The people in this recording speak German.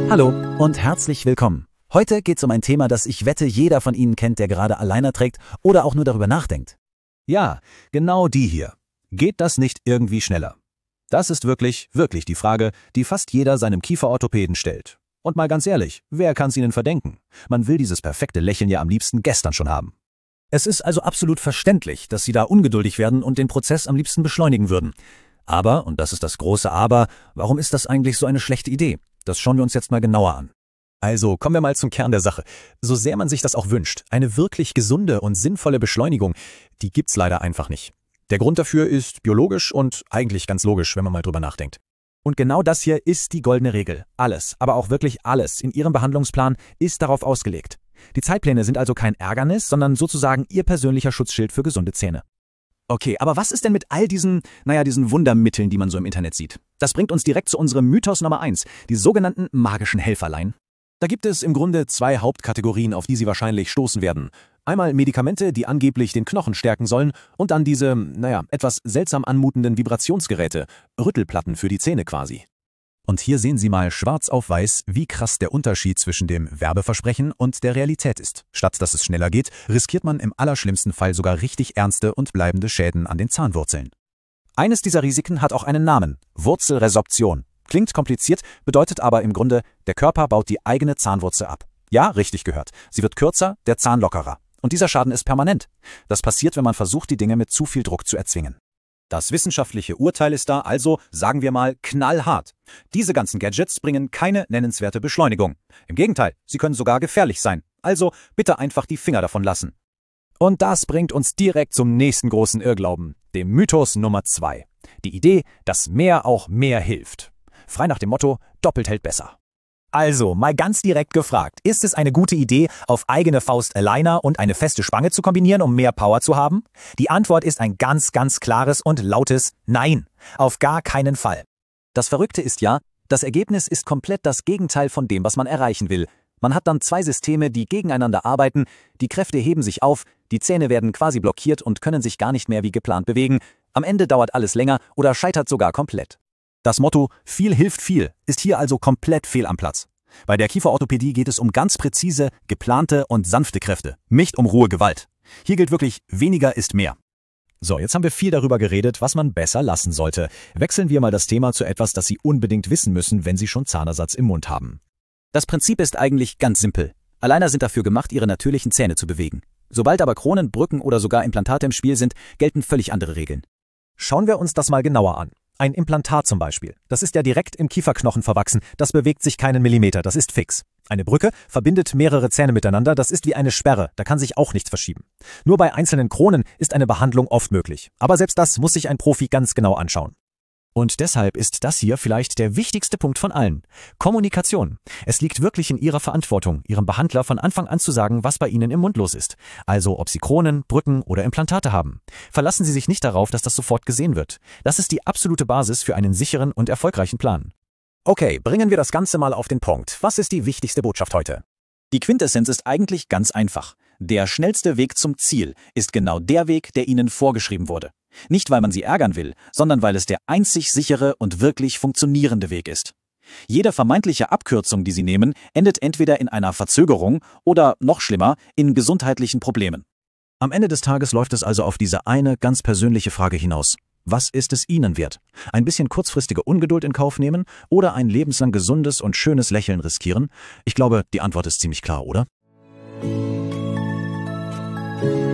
Hallo und herzlich willkommen. Heute geht es um ein Thema, das ich wette, jeder von Ihnen kennt, der gerade alleine trägt oder auch nur darüber nachdenkt. Ja, genau die hier. Geht das nicht irgendwie schneller? Das ist wirklich die Frage, die fast jeder seinem Kieferorthopäden stellt. Und mal ganz ehrlich, wer kann's Ihnen verdenken? Man will dieses perfekte Lächeln ja am liebsten gestern schon haben. Es ist also absolut verständlich, dass Sie da ungeduldig werden und den Prozess am liebsten beschleunigen würden. Aber, und das ist das große Aber, warum ist das eigentlich so eine schlechte Idee? Das schauen wir uns jetzt mal genauer an. Also kommen wir mal zum Kern der Sache. So sehr man sich das auch wünscht, eine wirklich gesunde und sinnvolle Beschleunigung, die gibt's leider einfach nicht. Der Grund dafür ist biologisch und eigentlich ganz logisch, wenn man mal drüber nachdenkt. Und genau das hier ist die goldene Regel. Alles, aber auch wirklich alles in Ihrem Behandlungsplan ist darauf ausgelegt. Die Zeitpläne sind also kein Ärgernis, sondern sozusagen Ihr persönlicher Schutzschild für gesunde Zähne. Okay, aber was ist denn mit all diesen Wundermitteln, die man so im Internet sieht? Das bringt uns direkt zu unserem Mythos Nummer 1, die sogenannten magischen Helferlein. Da gibt es im Grunde zwei Hauptkategorien, auf die Sie wahrscheinlich stoßen werden. Einmal Medikamente, die angeblich den Knochen stärken sollen, und dann diese, etwas seltsam anmutenden Vibrationsgeräte, Rüttelplatten für die Zähne quasi. Und hier sehen Sie mal schwarz auf weiß, wie krass der Unterschied zwischen dem Werbeversprechen und der Realität ist. Statt dass es schneller geht, riskiert man im allerschlimmsten Fall sogar richtig ernste und bleibende Schäden an den Zahnwurzeln. Eines dieser Risiken hat auch einen Namen: Wurzelresorption. Klingt kompliziert, bedeutet aber im Grunde, der Körper baut die eigene Zahnwurzel ab. Ja, richtig gehört. Sie wird kürzer, der Zahn lockerer. Und dieser Schaden ist permanent. Das passiert, wenn man versucht, die Dinge mit zu viel Druck zu erzwingen. Das wissenschaftliche Urteil ist da also, sagen wir mal, knallhart. Diese ganzen Gadgets bringen keine nennenswerte Beschleunigung. Im Gegenteil, sie können sogar gefährlich sein. Also bitte einfach die Finger davon lassen. Und das bringt uns direkt zum nächsten großen Irrglauben, dem Mythos Nummer 2. Die Idee, dass mehr auch mehr hilft. Frei nach dem Motto, doppelt hält besser. Also, mal ganz direkt gefragt, ist es eine gute Idee, auf eigene Faust Aligner und eine feste Spange zu kombinieren, um mehr Power zu haben? Die Antwort ist ein ganz klares und lautes Nein. Auf gar keinen Fall. Das Verrückte ist ja, das Ergebnis ist komplett das Gegenteil von dem, was man erreichen will. Man hat dann zwei Systeme, die gegeneinander arbeiten, die Kräfte heben sich auf, die Zähne werden quasi blockiert und können sich gar nicht mehr wie geplant bewegen. Am Ende dauert alles länger oder scheitert sogar komplett. Das Motto „Viel hilft viel“ ist hier also komplett fehl am Platz. Bei der Kieferorthopädie geht es um ganz präzise, geplante und sanfte Kräfte, nicht um rohe Gewalt. Hier gilt wirklich, weniger ist mehr. So, jetzt haben wir viel darüber geredet, was man besser lassen sollte. Wechseln wir mal das Thema zu etwas, das Sie unbedingt wissen müssen, wenn Sie schon Zahnersatz im Mund haben. Das Prinzip ist eigentlich ganz simpel. Aligner sind dafür gemacht, ihre natürlichen Zähne zu bewegen. Sobald aber Kronen, Brücken oder sogar Implantate im Spiel sind, gelten völlig andere Regeln. Schauen wir uns das mal genauer an. Ein Implantat zum Beispiel. Das ist ja direkt im Kieferknochen verwachsen. Das bewegt sich keinen Millimeter, das ist fix. Eine Brücke verbindet mehrere Zähne miteinander, das ist wie eine Sperre, da kann sich auch nichts verschieben. Nur bei einzelnen Kronen ist eine Behandlung oft möglich. Aber selbst das muss sich ein Profi ganz genau anschauen. Und deshalb ist das hier vielleicht der wichtigste Punkt von allen. Kommunikation. Es liegt wirklich in Ihrer Verantwortung, Ihrem Behandler von Anfang an zu sagen, was bei Ihnen im Mund los ist. Also ob Sie Kronen, Brücken oder Implantate haben. Verlassen Sie sich nicht darauf, dass das sofort gesehen wird. Das ist die absolute Basis für einen sicheren und erfolgreichen Plan. Okay, bringen wir das Ganze mal auf den Punkt. Was ist die wichtigste Botschaft heute? Die Quintessenz ist eigentlich ganz einfach. Der schnellste Weg zum Ziel ist genau der Weg, der Ihnen vorgeschrieben wurde. Nicht, weil man Sie ärgern will, sondern weil es der einzig sichere und wirklich funktionierende Weg ist. Jede vermeintliche Abkürzung, die Sie nehmen, endet entweder in einer Verzögerung oder, noch schlimmer, in gesundheitlichen Problemen. Am Ende des Tages läuft es also auf diese eine ganz persönliche Frage hinaus. Was ist es Ihnen wert? Ein bisschen kurzfristige Ungeduld in Kauf nehmen oder ein lebenslang gesundes und schönes Lächeln riskieren? Ich glaube, die Antwort ist ziemlich klar, oder?